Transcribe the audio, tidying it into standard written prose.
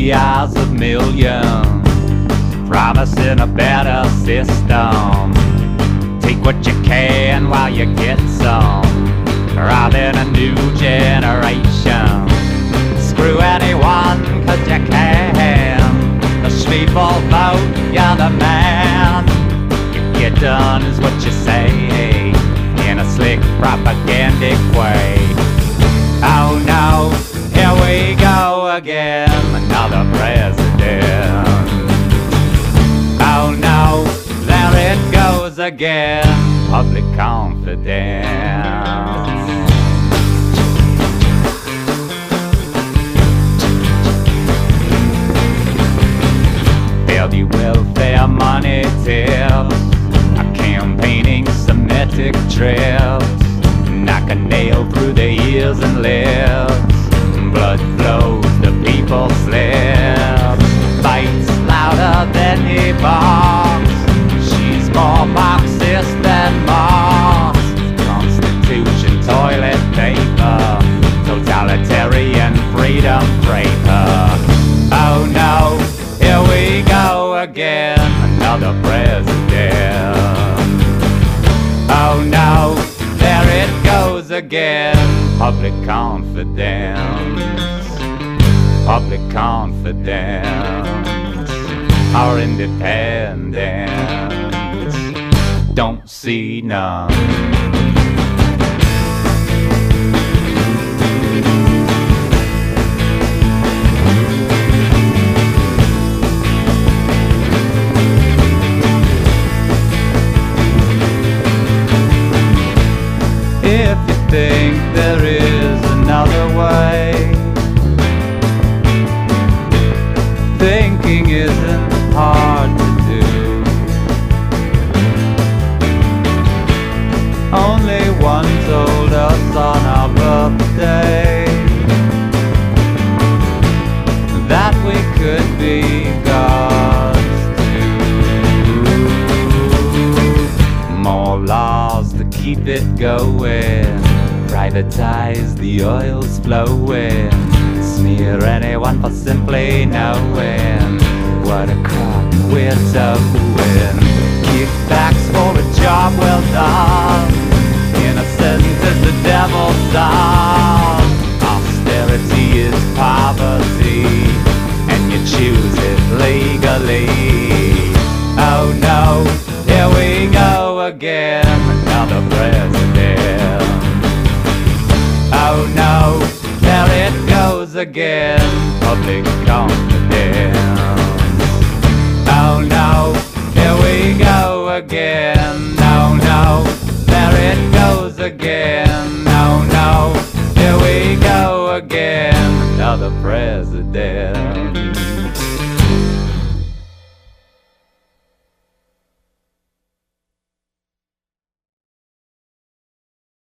the eyes of millions, promising a better system. Take what you can while you get some, robbing a new generation. Screw anyone cause you can. The people vote, you're the man. You get done is what you say, in a slick propagandic way. Oh no, here we go again, another president. Oh no, there it goes again, public confidence. Healthy welfare money tips, a campaigning Semitic trips, knock a nail through the ears and lips, blood flows, the people slip, bites louder than he barks. She's more Marxist than Marx. Constitution, toilet paper, totalitarian freedom draper. Oh no, here we go again, another president. Oh no, there it goes again, public confidence. Public confidence, our independence, don't see none. If you think there is another way, thinking isn't hard to do. Only one told us on our birthday that we could be gods too. More laws to keep it going, privatize the oil's flowing, smear anyone for simply knowing what a crop we're towing. Kickbacks for a job well done, innocent is the devil's son. Austerity is poverty, and you choose it legally. Oh no, here we go again, another president. Oh no, there it goes again, public confidence. Oh no, here we go again. Oh no, there it goes again. Oh no, here we go again, another president.